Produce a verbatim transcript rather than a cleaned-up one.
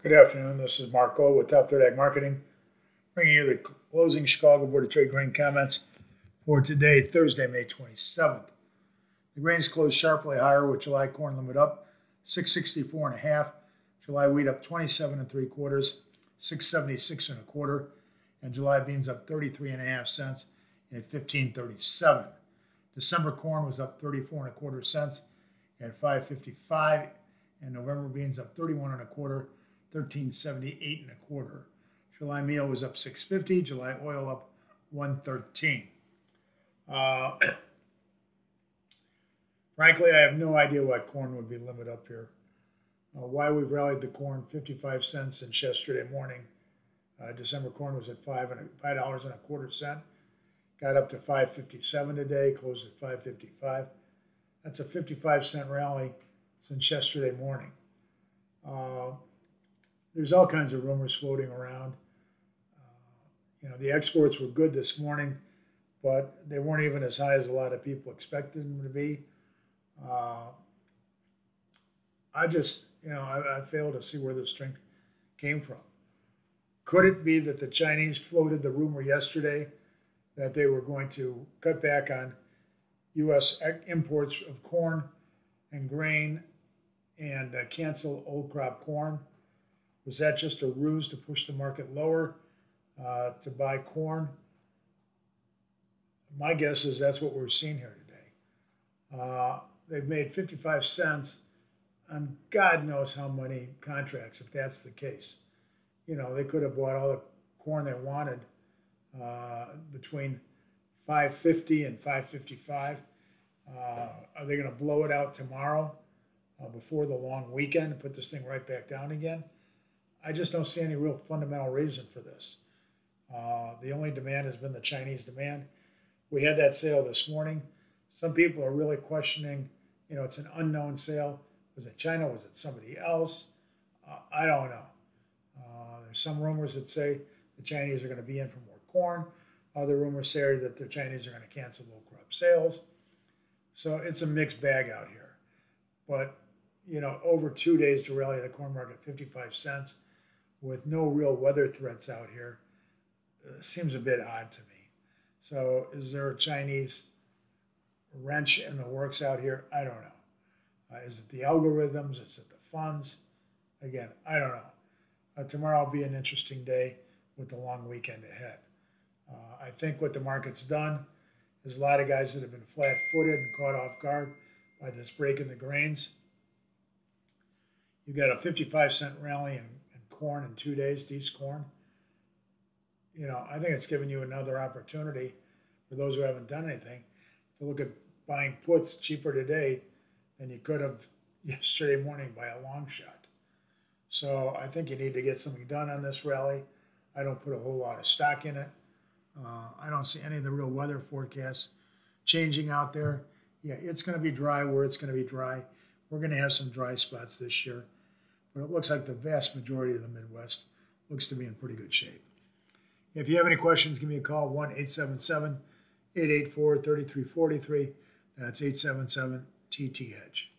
Good afternoon. This is Mark Gold with Top Third Ag Marketing, bringing you the closing Chicago Board of Trade grain comments for today, Thursday, May twenty-seventh. The grains closed sharply higher with July corn limit up six sixty-four and a half, July wheat up twenty-seven and three quarters, six seventy-six and a quarter, and July beans up thirty-three and a half cents at fifteen thirty-seven. December corn was up thirty-four and a quarter cents at five fifty-five, and November beans up thirty-one and a quarter, thirteen seventy-eight and a quarter. July meal was up six fifty. July oil up one thirteen. Uh, frankly, I have no idea why corn would be limit up here. Uh, why we've rallied the corn fifty-five cents since yesterday morning. Uh, December corn was at five and a, five dollars and a quarter cent. Got up to five fifty-seven today. Closed at five fifty-five. That's a fifty-five cent rally since yesterday morning. Uh, There's all kinds of rumors floating around. Uh, you know, the exports were good this morning, but they weren't even as high as a lot of people expected them to be. Uh, I just, you know, I, I fail to see where the strength came from. Could it be that the Chinese floated the rumor yesterday that they were going to cut back on U S imports of corn and grain and uh, cancel old crop corn? Was that just a ruse to push the market lower uh, to buy corn? My guess is that's what we're seeing here today. Uh, they've made fifty-five cents on God knows how many contracts, if that's the case. You know, they could have bought all the corn they wanted uh, between five fifty and five fifty-five. Uh, are they going to blow it out tomorrow uh, before the long weekend and put this thing right back down again? I just don't see any real fundamental reason for this. Uh, the only demand has been the Chinese demand. We had that sale this morning. Some people are really questioning, you know, it's an unknown sale. Was it China? Was it somebody else? Uh, I don't know. Uh, there's some rumors that say the Chinese are going to be in for more corn. Other rumors say that the Chinese are going to cancel low crop sales. So it's a mixed bag out here. But, you know, over two days to rally the corn market fifty-five cents with no real weather threats out here uh, seems a bit odd to me. So is there a Chinese wrench in the works out here? I don't know. Uh, is it the algorithms? Is it the funds? Again, I don't know. Uh, tomorrow will be an interesting day with the long weekend ahead. Uh, I think what the market's done is a lot of guys that have been flat-footed and caught off guard by this break in the grains. You got a fifty-five cent rally in corn in two days, decent corn. You know, I think it's giving you another opportunity for those who haven't done anything to look at buying puts cheaper today than you could have yesterday morning by a long shot. So I think you need to get something done on this rally. I don't put a whole lot of stock in it. Uh, I don't see any of the real weather forecasts changing out there. Yeah, it's going to be dry where it's going to be dry. We're going to have some dry spots this year. But it looks like the vast majority of the Midwest looks to be in pretty good shape. If you have any questions, give me a call, one eight seven seven, eight eight four, three three four three. That's eight seven seven T T Hedge.